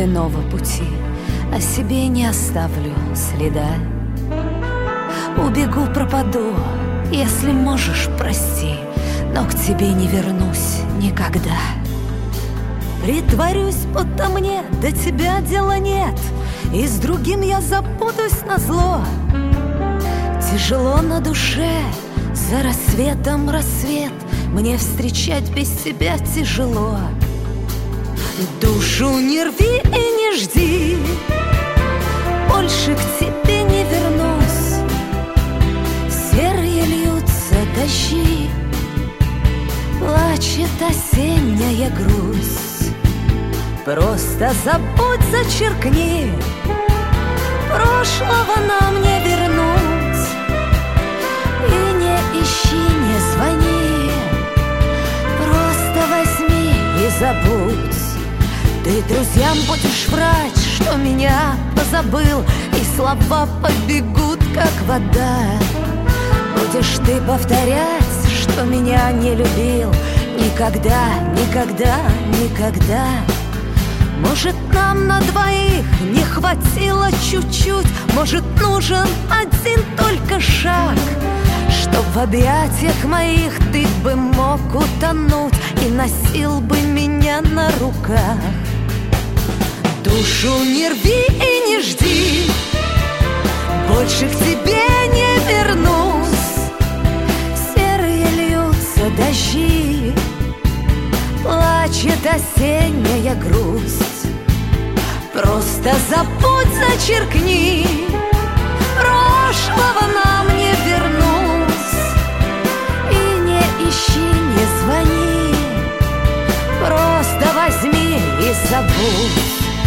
иного пути, о себе не оставлю следа. Убегу, пропаду, если можешь, прости, но к тебе не вернусь никогда. Притворюсь, будто мне до тебя дела нет, и с другим я забудусь назло. Тяжело на душе, за рассветом рассвет, мне встречать без тебя тяжело. Душу не рви и не жди, больше к тебе не вернусь. Серые льются дожди, плачет осенняя грусть. Просто забудь, зачеркни, прошлого нам не вернуть. И не ищи, не звони, просто возьми и забудь. Ты друзьям будешь врать, что меня позабыл, и слова побегут, как вода. Будешь ты повторять, что меня не любил никогда, никогда, никогда. Может, нам на двоих не хватило чуть-чуть, может, нужен один только шаг, чтоб в объятиях моих ты бы мог утонуть и носил бы меня на руках. Душу не рви и не жди, больше к тебе не вернусь. Серые льются дожди, плачет осенняя грусть. Просто забудь, зачеркни, прошлого нам не вернуть. И не ищи, не звони, просто возьми и забудь.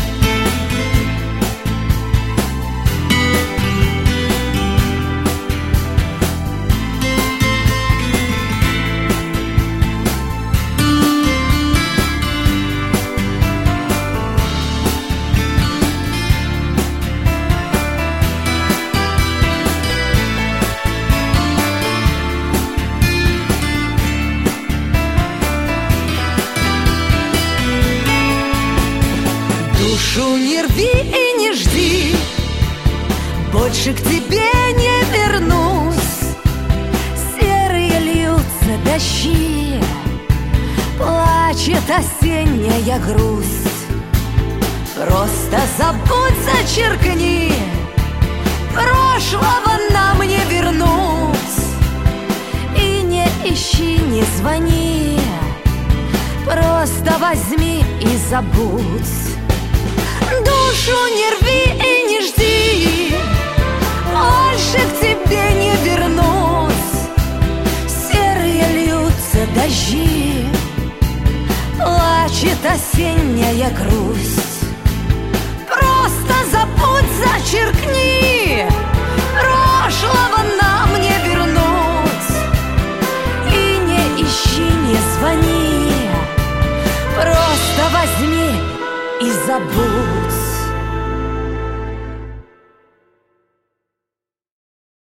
Душу не рви и не жди, больше к тебе не вернусь. Серые льются дожди, плачет осенняя грусть. Просто забудь, зачеркни, прошлого нам не вернуть. И не ищи, не звони, просто возьми и забудь. Душу не рви и не жди, больше к тебе не вернусь. Серые льются дожди, плачет осенняя грусть. Просто забудь, зачеркни, прошлого нам не вернуть. И не ищи, не звони, просто возьми и забудь.